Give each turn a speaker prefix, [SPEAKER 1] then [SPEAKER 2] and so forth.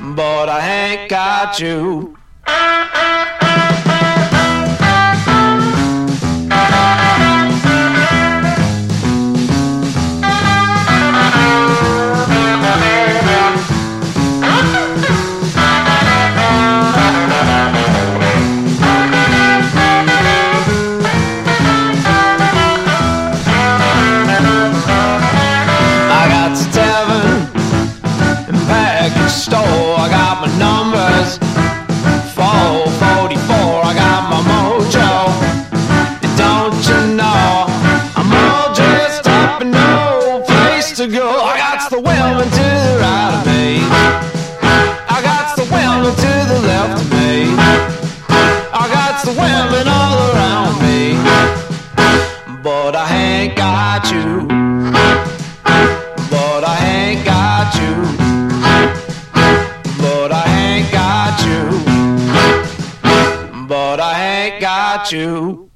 [SPEAKER 1] but I ain't got you. Store, I got my numbers, 444, I got my mojo. And don't you know, I'm all dressed up and no place to go. I got the women to the right of me, I got the women to the left of me, I got the women all around me, but I ain't got you, but I ain't got you. But I ain't got you.